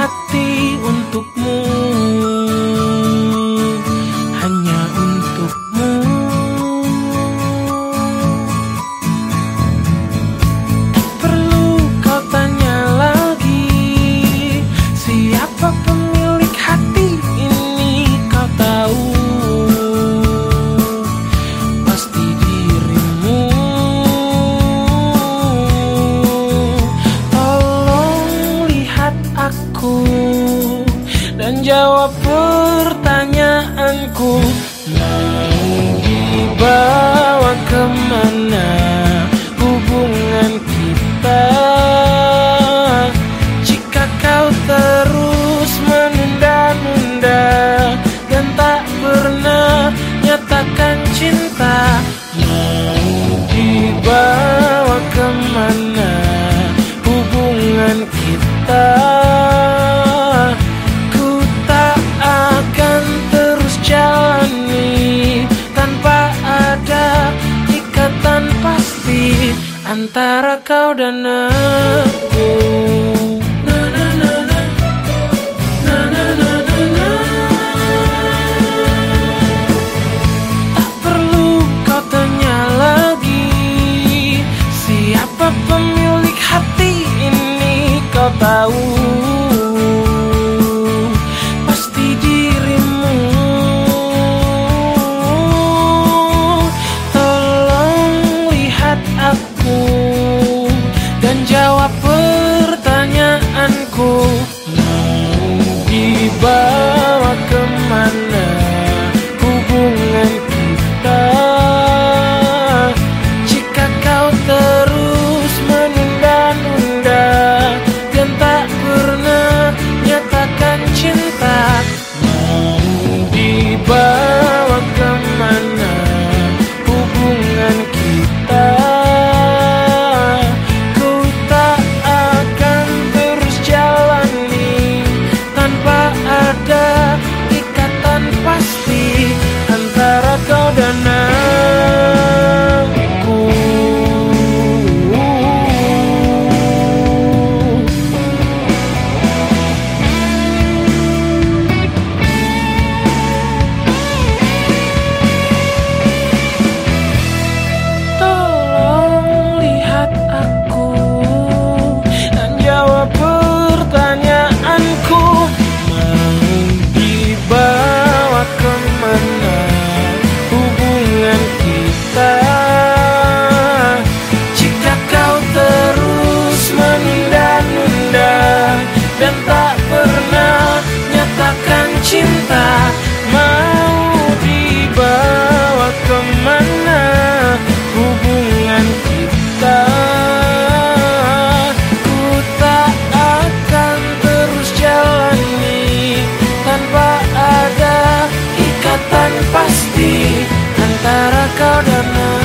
hati untukmu, hanya untukmu. Tak perlu kau tanya lagi, siapa pemilik hati ini kau tahu. Pasti dirimu. Tolong lihat aku dan jawab pertanyaanku. Mau dibawa kemana hubungan kita jika kau terus menunda-nunda dan tak pernah nyatakan cinta? Mau dibawa kemana hubungan kita? Ku tak akan terus jalani tanpa ada ikatan pasti antara kau dan aku. Na na na na, na na na na na. Tak perlu kau tanya lagi, siapa pemilik hati ini kau tahu. Pasti dirimu. Tolong lihat aku dan jawab pertanyaanku. Mau dibawa kemana hubungan kita jika kau terus menunda-nunda dan tak pernah nyatakan cinta? Mau dibawa kemana hubungan kita? Ku tak akan terus jalani tanpa ada ikatan pasti antara kau dan aku. Tolong lihat aku dan jawab pertanyaanku. Mau dibawa kemana hubungan kita jika kau terus menunda-nunda dan tak pernah nyatakan cinta? Mau dibawa kemana hubungan kita? Ku tak akan terus jalani tanpa ada ikatan pasti antara kau dan aku.